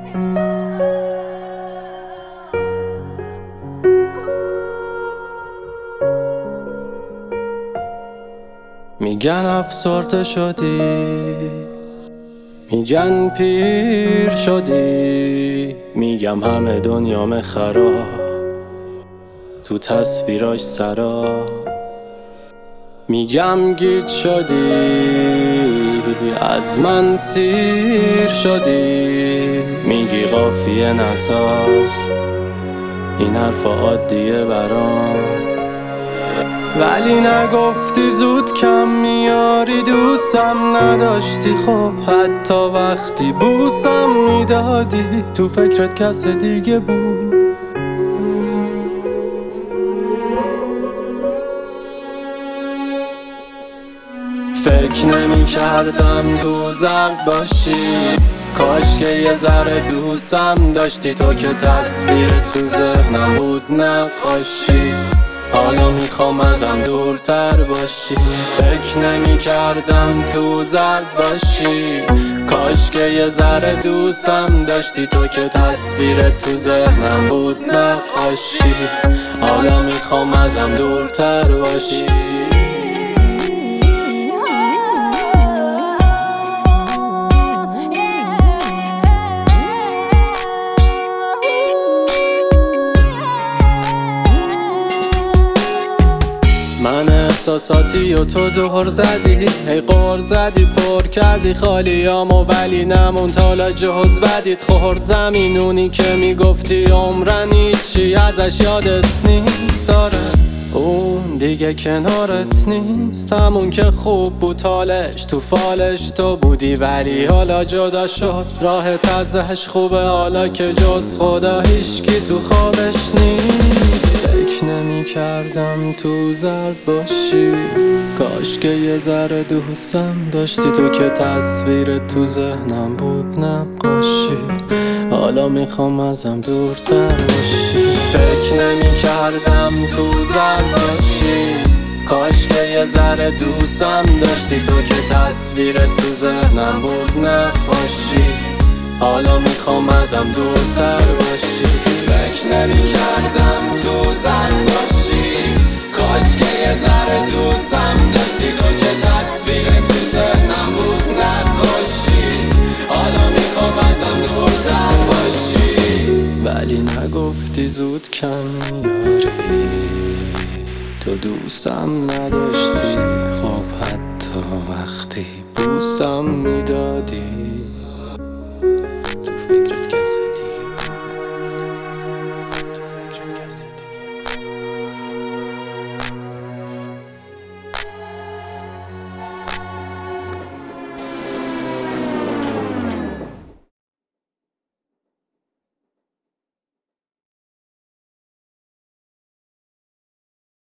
میگن افسرده شدی، میگن پیر شدی، میگم همه دنیام خراب تو تصویراش سرا، میگم گیج شدی، از من سیر شدی، میگی قافیه نساز، این حرف عادیه برام، ولی نگفتی زود کم میاری، دوستم نداشتی، خب حتی وقتی بوسم میدادی تو فکرت کس دیگه بود. فکر نمی کردم تو زرد باشی، کاش که یه ذره دوستم داشتی، تو که تصویر تو ذهنم بود نقاشی، حالا میخوام ازم دورتر باشی. فکر نمی کردم تو زرد باشی، کاش که یه ذره دوستم داشتی، تو که تصویر تو ذهنم بود نقاشی، حالا میخوام ازم دورتر باشی. من احساساتی و تو دور زدی، هی قرد زدی، پر کردی خالیامو، ولی نمون تالا جز بدیت خورد زمینونی که میگفتی عمرن هیچی ازش یادت نیست. داره اون دیگه کنارت نیست، همون که خوب بود حالش، تو فالش تو بودی ولی حالا جدا شد، راحت ازش خوبه حالا که جز خدا هیچکی تو خوابش نیست. فکر نمی کردم تو زرد باشی، کاش که یه ذره دوستم داشتی، تو که تصویر تو ذهنم بود نقاشی، حالا میخوام ازم دورتر باشی. فکر نمی کردم تو زرد باشی، کاش که یه ذره دوستم داشتی، تو که تصویر تو ذهنم بود نقاشی، حالا میخوام ازم دورتر باشی. فکر نمی کردم تو زرد باشی، کاش که یه ذره دوستم داشتی، تو که تصویر تو ذهنم بود نقاشی، حالا میخوام ازم دورتر باشی. ولی نگفتی زود کم میاری، تو دوستم نداشتی، خب حتی وقتی بوسم میدادی